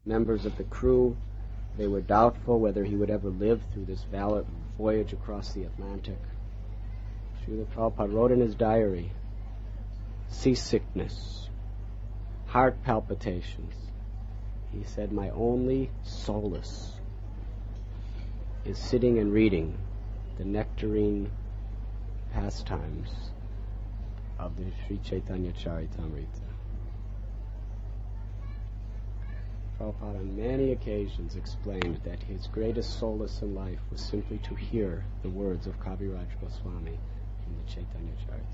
members of the crew. They were doubtful whether he would ever live through this voyage across the Atlantic. Srila Prabhupada wrote in his diary, seasickness, heart palpitations. He said, my only solace is sitting and reading the nectarine pastimes of the Sri Chaitanya Charitamrita. Prabhupada on many occasions explained that his greatest solace in life was simply to hear the words of Kaviraj Goswami in the Chaitanya Charitamrita.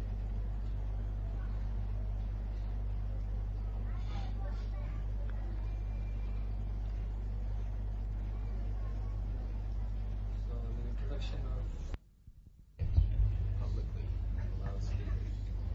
So the introduction of publicly loudspeakers.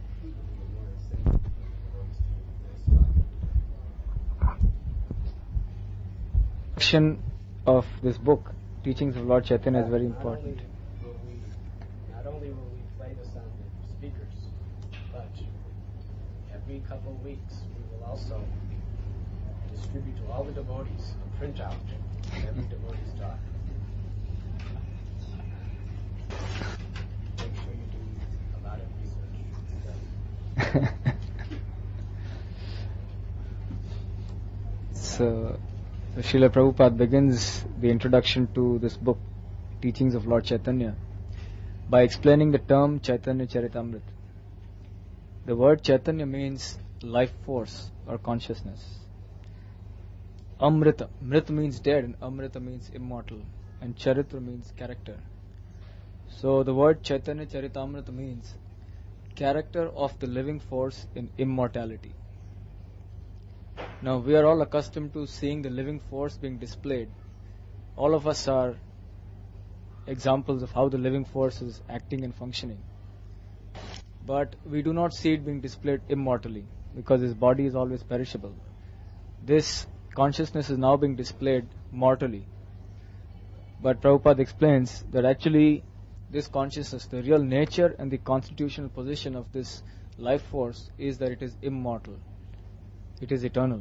Introduction of this book, Teachings of Lord Chaitanya, is very important. Not only will we play this on the speakers, but every couple of weeks we will also distribute to all the devotees a printout of every devotee's talk. Make sure you do a lot of research. So Srila Prabhupada begins the introduction to this book, Teachings of Lord Chaitanya, by explaining the term Chaitanya Charitamrita. The word Chaitanya means life force or consciousness. Amrita. Mrit means dead and Amrita means immortal. And Charitra means character. So the word Chaitanya Charitamrita means character of the living force in immortality. Now we are all accustomed to seeing the living force being displayed. All of us are examples of how the living force is acting and functioning. But we do not see it being displayed immortally because his body is always perishable. This consciousness is now being displayed mortally. But Prabhupada explains that actually this consciousness, the real nature and the constitutional position of this life force is that it is immortal. It is eternal.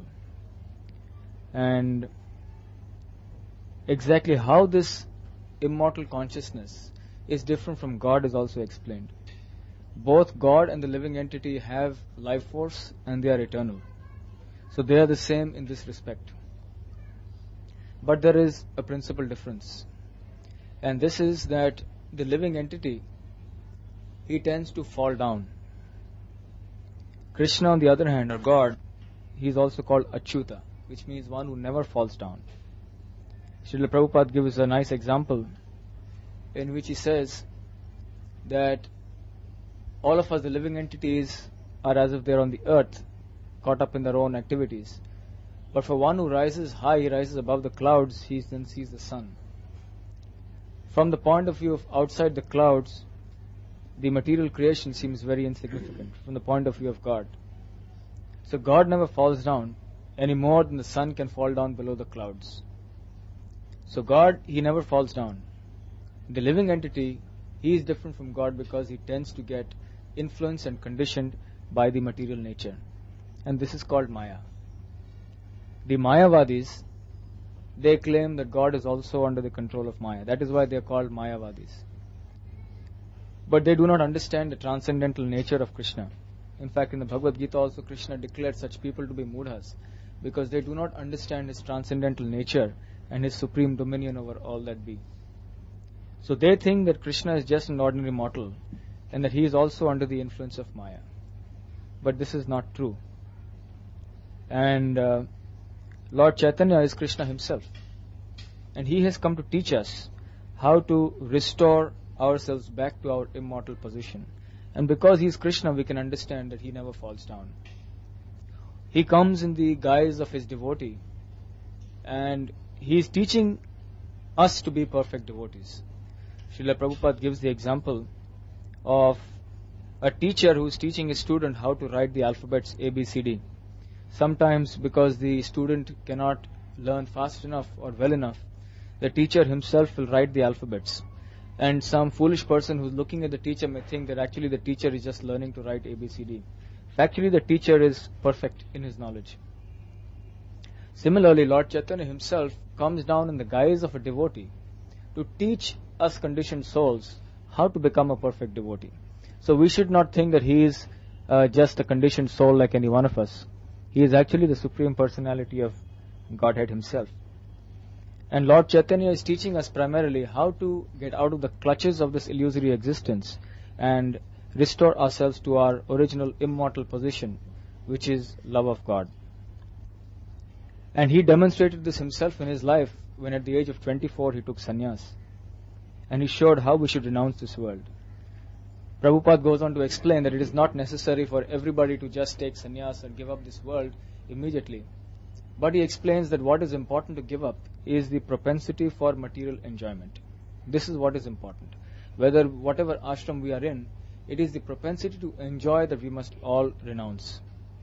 And exactly how this immortal consciousness is different from God is also explained. Both God and the living entity have life force and they are eternal. So they are the same in this respect. But there is a principal difference. And this is that the living entity, he tends to fall down. Krishna, on the other hand, or God, he is also called Achyuta, which means one who never falls down. Srila Prabhupada gives a nice example in which he says that all of us, the living entities, are as if they are on the earth, caught up in their own activities. But for one who rises high, he rises above the clouds, he then sees the sun. From the point of view of outside the clouds, the material creation seems very insignificant from the point of view of God. So God never falls down any more than the sun can fall down below the clouds. So God, he never falls down. The living entity, he is different from God because he tends to get influenced and conditioned by the material nature. And this is called Maya. The Mayavadis, they claim that God is also under the control of Maya. That is why they are called Mayavadis. But they do not understand the transcendental nature of Krishna. In fact, in the Bhagavad Gita also Krishna declared such people to be mudhas because they do not understand his transcendental nature and his supreme dominion over all that be. So they think that Krishna is just an ordinary mortal and that he is also under the influence of Maya. But this is not true. And Lord Chaitanya is Krishna himself. And he has come to teach us how to restore ourselves back to our immortal position. And because he is Krishna, we can understand that he never falls down. He comes in the guise of his devotee and he is teaching us to be perfect devotees. Srila Prabhupada gives the example of a teacher who is teaching a student how to write the alphabets A, B, C, D. Sometimes because the student cannot learn fast enough or well enough, the teacher himself will write the alphabets. And some foolish person who's looking at the teacher may think that actually the teacher is just learning to write A, B, C, D. Actually, the teacher is perfect in his knowledge. Similarly, Lord Chaitanya himself comes down in the guise of a devotee to teach us conditioned souls how to become a perfect devotee. So we should not think that he is just a conditioned soul like any one of us. He is actually the Supreme Personality of Godhead himself. And Lord Chaitanya is teaching us primarily how to get out of the clutches of this illusory existence and restore ourselves to our original immortal position, which is love of God. And he demonstrated this himself in his life when at the age of 24 he took sannyas. And he showed how we should renounce this world. Prabhupada goes on to explain that it is not necessary for everybody to just take sannyas and give up this world immediately. But he explains that what is important to give up is the propensity for material enjoyment. This is what is important. Whatever ashram we are in, it is the propensity to enjoy that we must all renounce.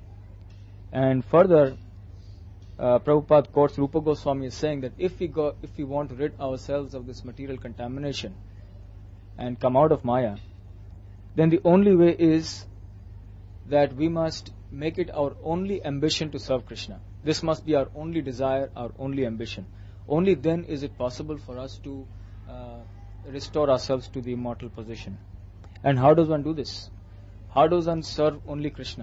And further, Prabhupada quotes Rupa Goswami as saying that if we want to rid ourselves of this material contamination and come out of Maya, then the only way is that we must make it our only ambition to serve Krishna. This must be our only desire, our only ambition. Only then is it possible for us to restore ourselves to the immortal position. And how does one do this? How does one serve only Krishna?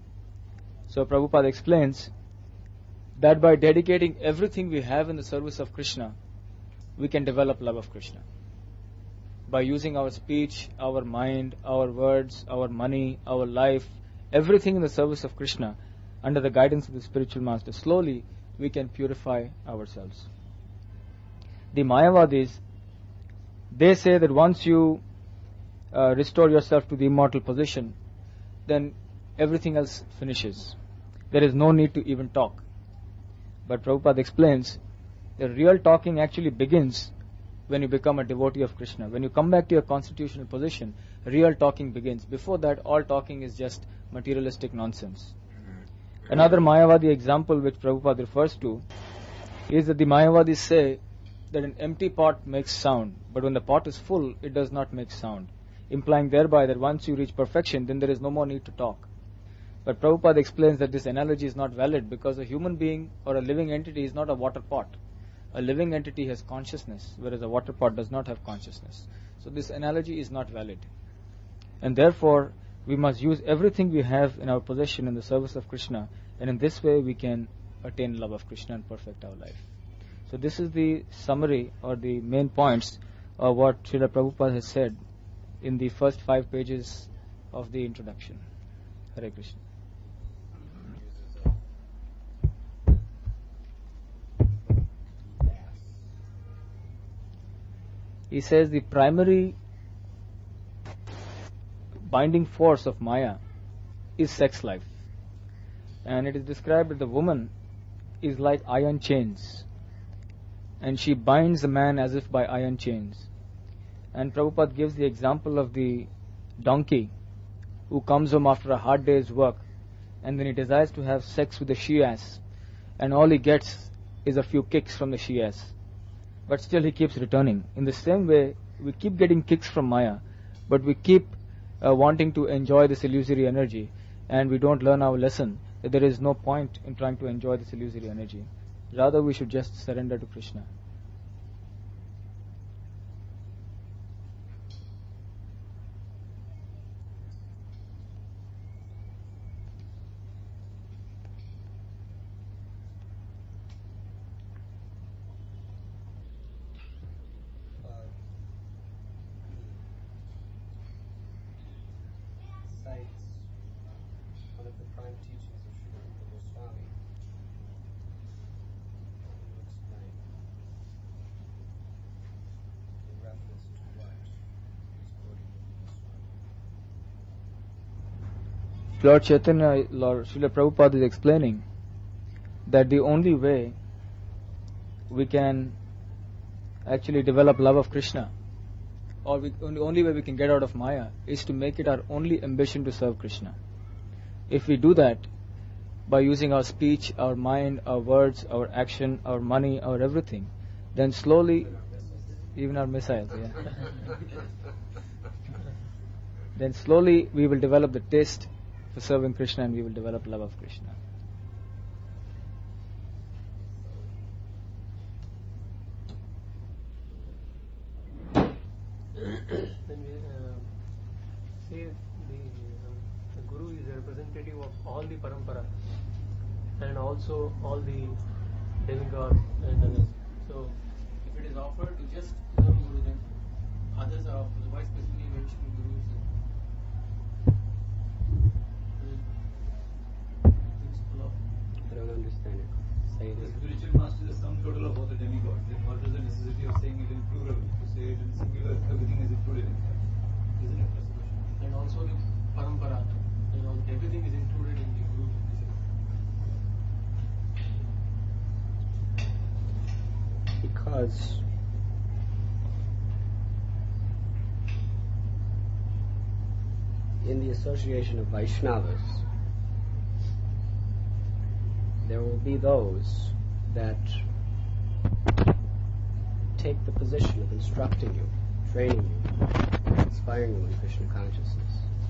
So Prabhupada explains that by dedicating everything we have in the service of Krishna, we can develop love of Krishna. By using our speech, our mind, our words, our money, our life, everything in the service of Krishna, under the guidance of the spiritual master, slowly we can purify ourselves. The Mayavadis, they say that once you restore yourself to the immortal position, then everything else finishes. There is no need to even talk. But Prabhupada explains that real talking actually begins when you become a devotee of Krishna. When you come back to your constitutional position, real talking begins. Before that, all talking is just materialistic nonsense. Another Mayavadi example which Prabhupada refers to is that the Mayavadis say that an empty pot makes sound, but when the pot is full, it does not make sound, implying thereby that once you reach perfection, then there is no more need to talk. But Prabhupada explains that this analogy is not valid because a human being or a living entity is not a water pot. A living entity has consciousness, whereas a water pot does not have consciousness. So this analogy is not valid. And therefore, we must use everything we have in our possession in the service of Krishna, and in this way we can attain love of Krishna and perfect our life. So this is the summary or the main points of what Srila Prabhupada has said in the first 5 pages of the introduction. Hare Krishna. He says the primary binding force of Maya is sex life. And it is described that the woman is like iron chains. And she binds the man as if by iron chains. And Prabhupada gives the example of the donkey who comes home after a hard day's work and then he desires to have sex with the she-ass. And all he gets is a few kicks from the she-ass. But still he keeps returning. In the same way, we keep getting kicks from Maya, but we keep wanting to enjoy this illusory energy, and we don't learn our lesson that there is no point in trying to enjoy this illusory energy. Rather, we should just surrender to Krishna. One of the prime teachings of Srila Rupa Goswami. He will explain in reference to what is quoting Rupa Goswami. Lord Chaitanya, Lord Srila Prabhupada is explaining that the only way we can actually develop love of Krishna, or the only way we can get out of Maya, is to make it our only ambition to serve Krishna. If we do that by using our speech, our mind, our words, our action, our money, our everything, then slowly, even our missiles, then slowly we will develop the taste for serving Krishna and we will develop love of Krishna. say the Guru is a representative of all the paramparas and also all the demigods and others. So, if it is offered to just one Guru, then others are offered. Why specifically mention Gurus? I don't understand it. Say it The again. spiritual master is the sum total of all the demigods. Then what is the necessity of saying it in plural? To say it in singular, everything is included in that. Isn't it? That's the question. And also the parampara. Everything is included in the Guru. Because in the association of Vaishnavas, there will be those that take the position of instructing you, training you, inspiring you in Krishna consciousness.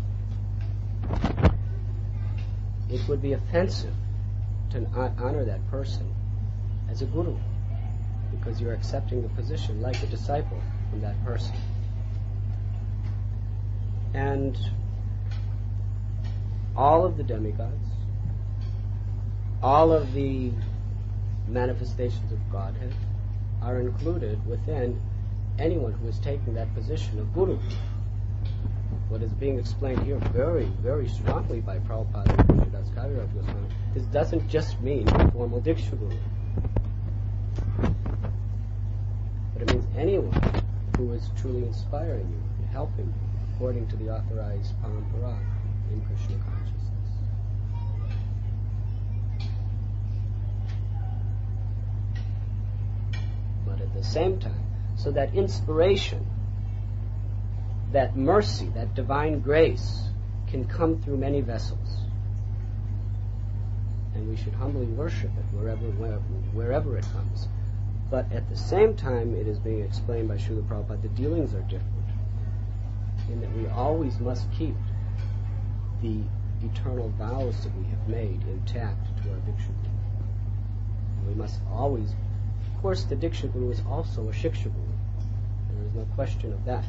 It would be offensive to honor that person as a guru, because you're accepting the position like a disciple from that person. And all of the demigods, all of the manifestations of Godhead are included within anyone who is taking that position of guru. What is being explained here very, very strongly by Prabhupada and Krishnadas Kaviraj Goswami, this doesn't just mean formal Diksha Guru, but it means anyone who is truly inspiring you and helping you according to the authorized parampara in Krishna consciousness. But at the same time, so that inspiration, that mercy, that divine grace can come through many vessels. And we should humbly worship it wherever it comes. But at the same time, it is being explained by Srila Prabhupada, the dealings are different, in that we always must keep the eternal vows that we have made intact to our Diksha Guru. We must always, of course, the Diksha Guru is also a Shiksha Guru. There is no question of that.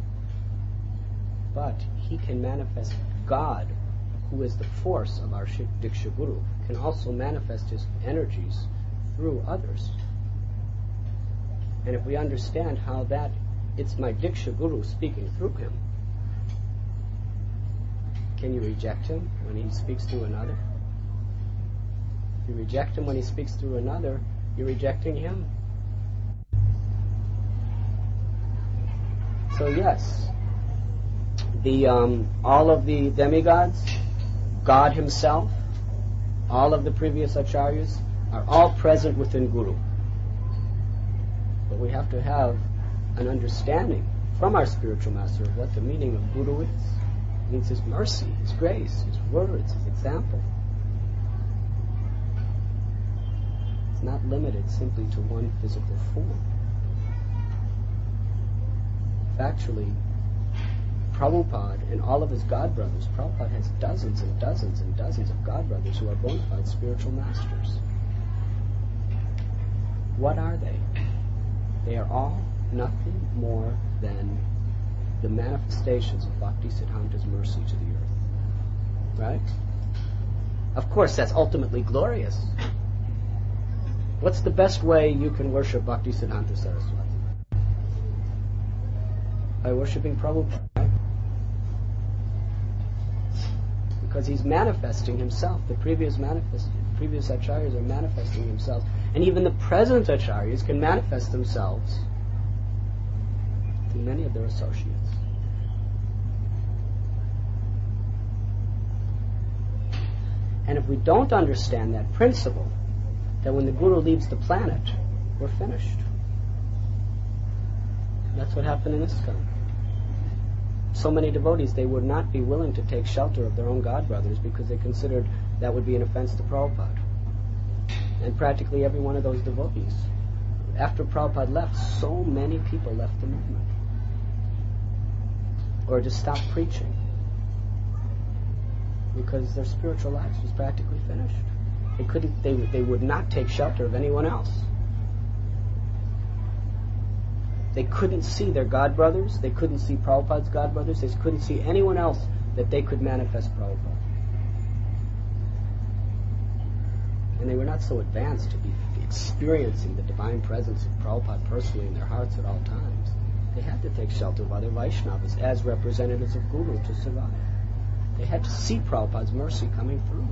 But he can manifest God, who is the force of our Diksha Guru, can also manifest his energies through others. And if we understand how that, it's my Diksha Guru speaking through him, can you reject him when he speaks through another? If you reject him when he speaks through another, you're rejecting him. So yes, all of the demigods, God himself, all of the previous acharyas are all present within Guru. But we have to have an understanding from our spiritual master of what the meaning of Guru is. It means his mercy, his grace, his words, his example. It's not limited simply to one physical form. Factually, Prabhupada and all of his god brothers, Prabhupada has dozens and dozens and dozens of god brothers who are bona fide spiritual masters. What are they? They are all nothing more than the manifestations of Bhakti Siddhanta's mercy to the earth. Right? Of course, that's ultimately glorious. What's the best way you can worship Bhakti Siddhanta Saraswati? By worshiping Prabhupada, right? Because he's manifesting himself. The previous acharyas are manifesting themselves. And even the present acharyas can manifest themselves through many of their associates. And if we don't understand that principle, that when the Guru leaves the planet, we're finished. That's what happened in ISKCON. So many devotees, they would not be willing to take shelter of their own god brothers because they considered that would be an offense to Prabhupada. And practically every one of those devotees, after Prabhupada left, so many people left the movement. Or just stopped preaching. Because their spiritual lives was practically finished. They would not take shelter of anyone else. They couldn't see their god brothers. They couldn't see Prabhupada's god brothers. They couldn't see anyone else that they could manifest Prabhupada. And they were not so advanced to be experiencing the divine presence of Prabhupada personally in their hearts at all times. They had to take shelter of other Vaishnavas as representatives of Guru to survive. They had to see Prabhupada's mercy coming through.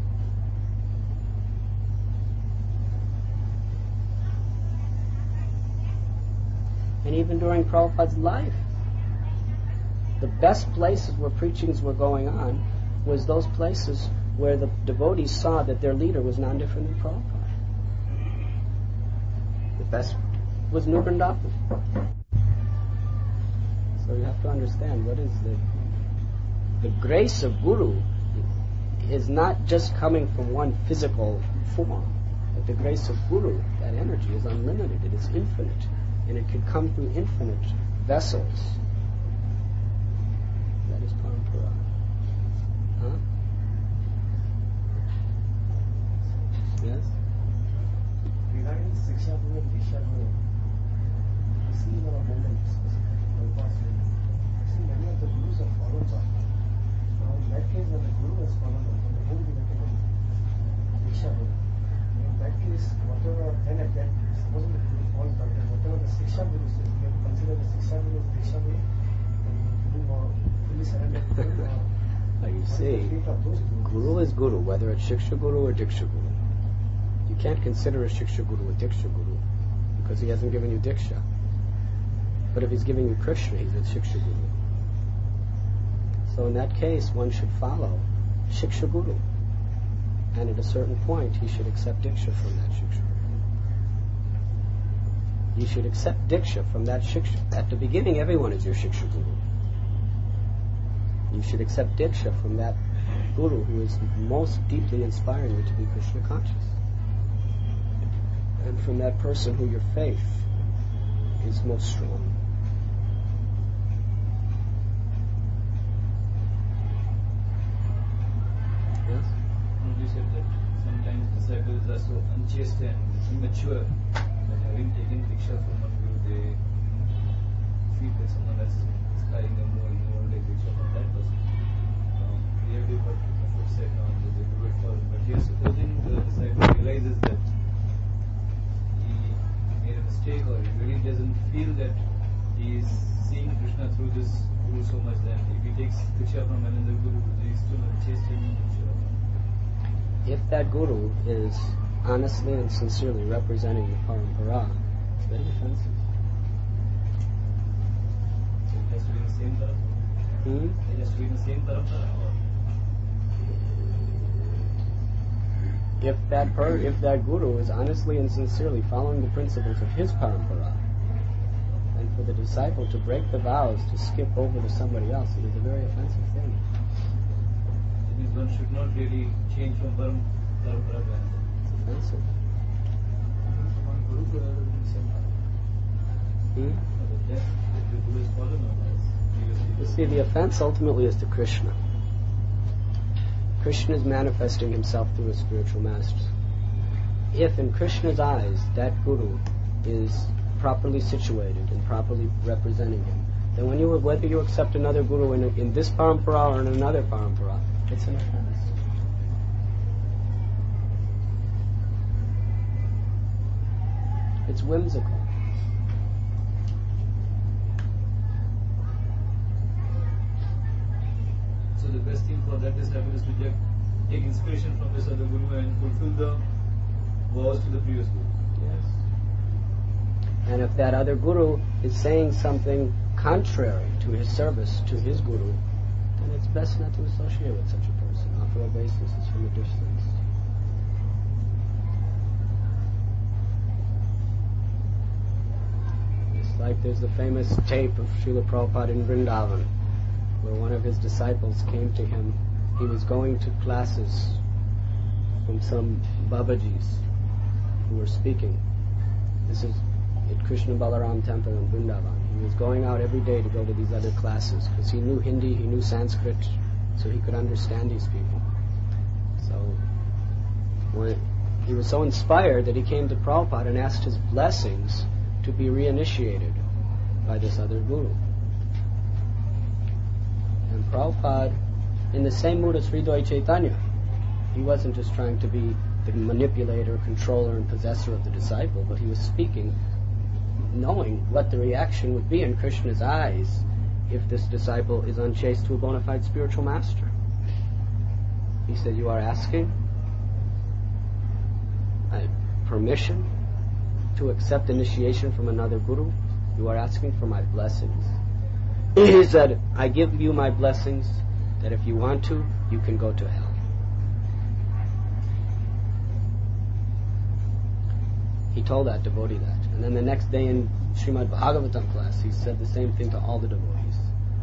And even during Prabhupada's life, the best places where preachings were going on was those places where the devotees saw that their leader was none different than Prabhupada. The best was New Vrindavan. So you have to understand what is the grace of Guru is not just coming from one physical form, but the grace of Guru, that energy is unlimited, it is infinite, and it could come through infinite vessels. That is Parampara. Huh? Yes? Regarding the Siksha Guru and Diksha Guru, we see in our movement, specifically Prabhupada's movement, we see many of the Gurus have followed us. Now in that case, when the Guru has followed us, then the whole will have taken Diksha Guru. In that case, whatever, then at that, supposing the Guru falls down, then whatever the Siksha Guru says, we have to consider the Siksha Guru as Diksha Guru, and to be more fully surrendered to him, or Now you see, Guru is Guru, whether it's Shiksha Guru or Diksha Guru. You can't consider a Shiksha Guru a Diksha Guru because he hasn't given you Diksha. But if he's giving you Krishna, he's a Shiksha Guru. So in that case, one should follow Shiksha Guru. And at a certain point, he should accept Diksha from that Shiksha Guru. You should accept Diksha from that Shiksha. At the beginning, everyone is your Shiksha Guru. You should accept Diksha from that Guru who is most deeply inspiring you to be Krishna conscious. And from that person who your faith is most strong. Yes? You said that sometimes disciples are so unchaste and immature that having taken Diksha from one Guru, they feel that someone else is inspiring them more and more, like Diksha from that person. Clearly what Ashok said now, that they do it for, but here supposing the disciple realizes that he made a mistake or he really doesn't feel that he is seeing Krishna through this Guru so much, then if he takes Diksha from another Guru, he is still unchaste and immature. If that Guru is honestly and sincerely representing the Parampara, it's very offensive. So it has to be in the same parampara? It has to be in the same parampara? If that Guru is honestly and sincerely following the principles of his Parampara, and for the disciple to break the vows to skip over to somebody else, it is a very offensive thing. It means one should not really change from parampara to another. It's offensive. From one Guru to another in the same parampara. But that the Guru is followed on as previously. You see, the offense ultimately is to Krishna. Krishna is manifesting himself through his spiritual masters. If in Krishna's eyes that Guru is properly situated and properly representing him, then whether you accept another Guru in this parampara or in another parampara, it's an offense. It's whimsical. So the best thing for that disciple is to take inspiration from this other Guru and fulfill the vows to the previous Guru. Yes. And if that other Guru is saying something contrary to his service to his Guru, then it's best not to associate with such a person. Offer obeisances from a distance. It's like there's the famous tape of Srila Prabhupada in Vrindavan, where one of his disciples came to him. He was going to classes from some Babajis who were speaking. This is at Krishna Balaram Temple in Vrindavan. He was going out every day to go to these other classes because he knew Hindi, he knew Sanskrit, so he could understand these people. So he was so inspired that he came to Prabhupada and asked his blessings to be reinitiated by this other guru. And Prabhupada, in the same mood as Hridaya Chaitanya, he wasn't just trying to be the manipulator, controller, and possessor of the disciple, but he was speaking, knowing what the reaction would be in Krishna's eyes if this disciple is unchaste to a bona fide spiritual master. He said, you are asking permission to accept initiation from another guru. You are asking for my blessings. He said, I give you my blessings that if you want to, you can go to hell. He told that devotee that. And then the next day in Srimad Bhagavatam class, he said the same thing to all the devotees.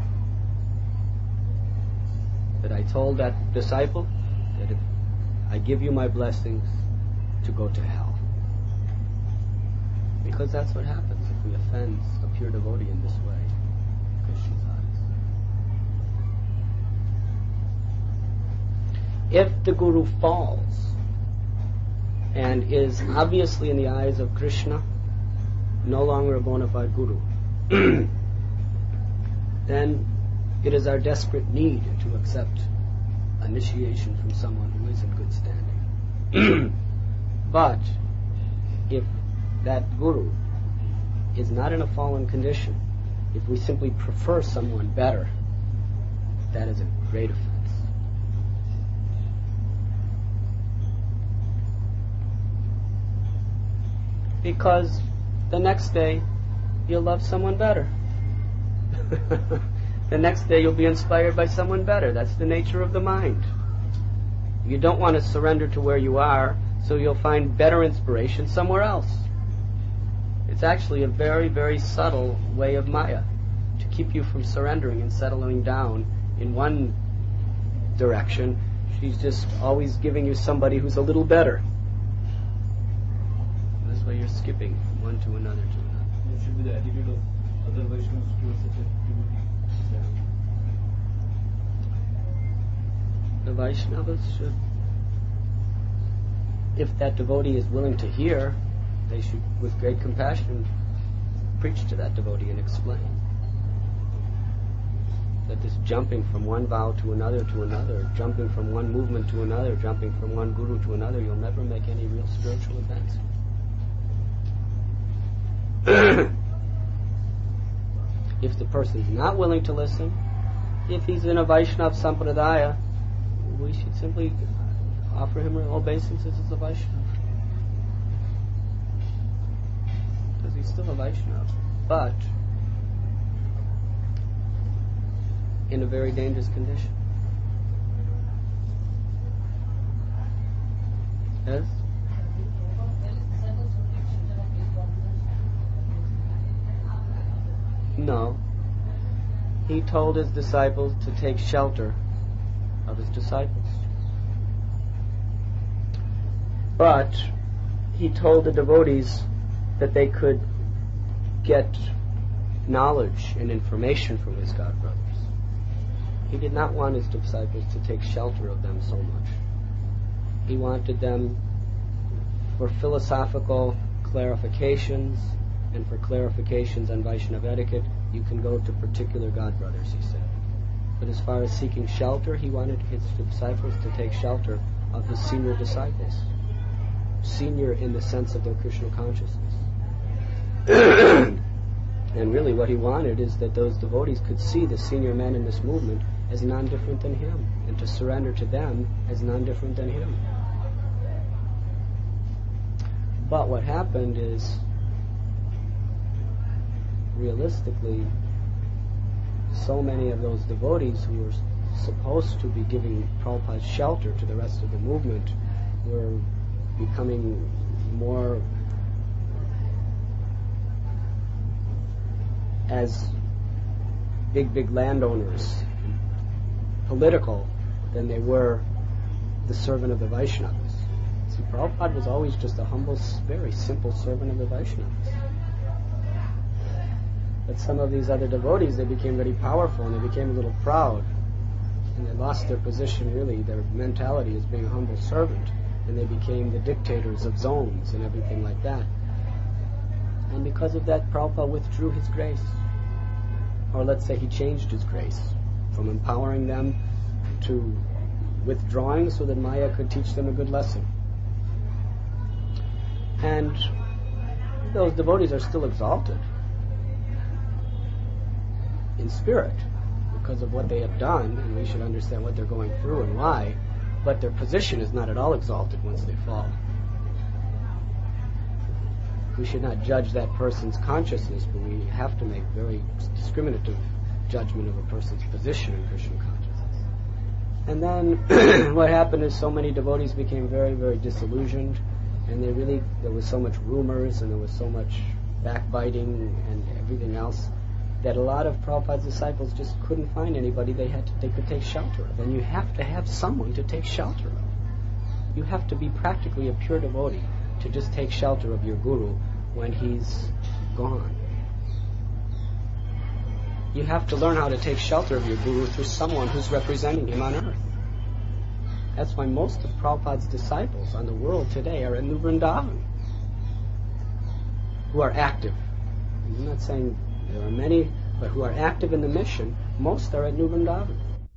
That I told that disciple that if I give you my blessings to go to hell. Because that's what happens if we offend a pure devotee in this way, in Krishna's eyes. If the guru falls and is obviously in the eyes of Krishna no longer a bona fide guru, then it is our desperate need to accept initiation from someone who is in good standing. But if that guru is not in a fallen condition, if we simply prefer someone better, that is a great offense. Because the next day you'll love someone better. The next day you'll be inspired by someone better. That's the nature of the mind. You don't want to surrender to where you are, so you'll find better inspiration somewhere else. It's actually a very, very subtle way of Maya to keep you from surrendering and settling down in one direction. She's just always giving you somebody who's a little better. This way you're skipping from one to another to another. It should be the attitude of other Vaishnavas towards such a devotee. The Vaishnavas should, if that devotee is willing to hear, they should, with great compassion, preach to that devotee and explain that this jumping from one vow to another, jumping from one movement to another, jumping from one guru to another, you'll never make any real spiritual advancement. If the person is not willing to listen, if he's in a Vaishnava Sampradaya, we should simply offer him obeisances as a Vaishnava. Because he's still a Vaishnava, but in a very dangerous condition. Yes? No. He told his disciples to take shelter of his disciples. But he told the devotees that they could get knowledge and information from his godbrothers. He did not want his disciples to take shelter of them so much. He wanted them for philosophical clarifications and for clarifications on Vaishnava etiquette. You can go to particular godbrothers, he said. But as far as seeking shelter, he wanted his disciples to take shelter of his senior disciples. Senior in the sense of their Krishna consciousness. And really what he wanted is that those devotees could see the senior men in this movement as non-different than him, and to surrender to them as non-different than him. But what happened is, realistically, so many of those devotees who were supposed to be giving Prabhupada's shelter to the rest of the movement were becoming more as big landowners, political, than they were the servant of the Vaishnavas. See, Prabhupada was always just a humble, very simple servant of the Vaishnavas. But some of these other devotees, they became very powerful and they became a little proud. And they lost their position, really, their mentality as being a humble servant. And they became the dictators of zones and everything like that. And because of that, Prabhupada withdrew his grace. Or let's say he changed his grace from empowering them to withdrawing so that Maya could teach them a good lesson. And those devotees are still exalted in spirit because of what they have done, and we should understand what they're going through and why, but their position is not at all exalted once they fall. We should not judge that person's consciousness, but we have to make very discriminative judgment of a person's position in Krishna consciousness. And then what happened is so many devotees became very, very disillusioned, and there was so much rumors and there was so much backbiting and everything else that a lot of Prabhupada's disciples just couldn't find anybody they could take shelter of. And you have to have someone to take shelter of. You have to be practically a pure devotee to just take shelter of your guru when he's gone. You have to learn how to take shelter of your guru through someone who's representing him on earth. That's why most of Prabhupada's disciples on the world today are in New Vrindavan, who are active. I'm not saying there are many, but who are active in the mission. Most are at New Vrindavan.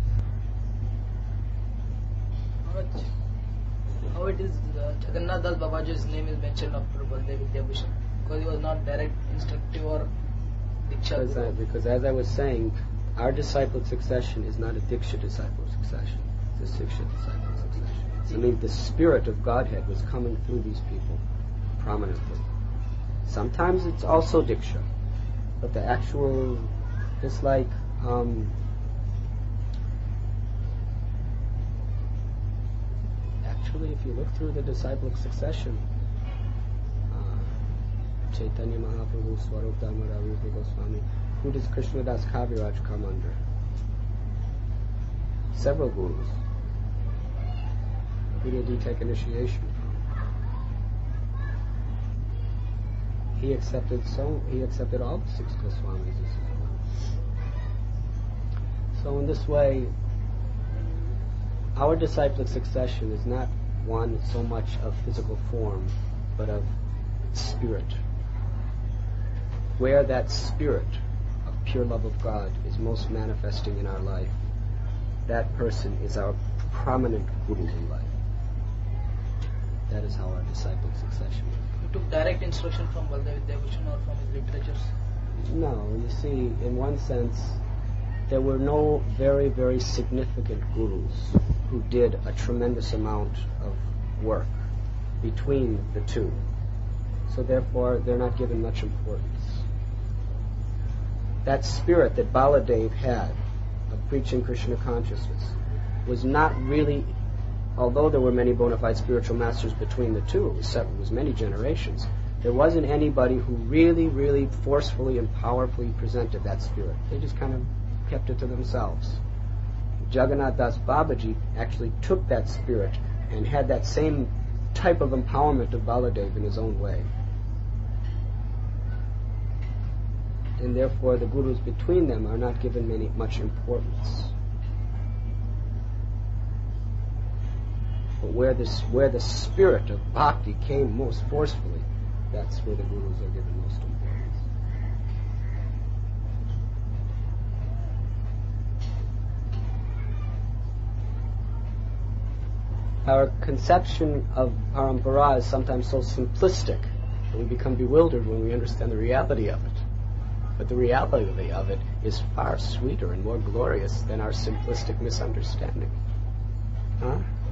How it is Jagannath Das Babaji's name is mentioned after Baldev Vidyabhushan? Because he was not direct instructive or Diksha. Because as I was saying, our disciple succession is not a Diksha disciple succession. It's a Siksha disciple succession. I mean, the spirit of Godhead was coming through these people prominently. Sometimes it's also Diksha, but the actual, just like actually, if you look through the disciplic succession, Chaitanya Mahaprabhu, Swarup Damodar, Rupa Goswami, who does Krishnadas Kaviraj come under? Several gurus. Who did he take initiation from? He accepted all the 6 Goswamis as his gurus. So in this way, our disciplic succession is not one so much of physical form, but of spirit. Where that spirit of pure love of God is most manifesting in our life, that person is our prominent guru in life. That is how our disciplic succession is. You took direct instruction from Baldev Vidyabhushan or from his literatures? No, you see, in one sense, there were no very, very significant gurus who did a tremendous amount of work between the two. So therefore, they're not given much importance. That spirit that Baladev had of preaching Krishna consciousness was not really, although there were many bona fide spiritual masters between the two, it was many generations, there wasn't anybody who really, really forcefully and powerfully presented that spirit. They just kind of kept it to themselves. Jagannath Das Babaji actually took that spirit and had that same type of empowerment of Baladev in his own way. And therefore the gurus between them are not given much importance. But where the spirit of bhakti came most forcefully, that's where the gurus are given most importance. Our conception of parampara is sometimes so simplistic that we become bewildered when we understand the reality of it. But the reality of it is far sweeter and more glorious than our simplistic misunderstanding. Huh?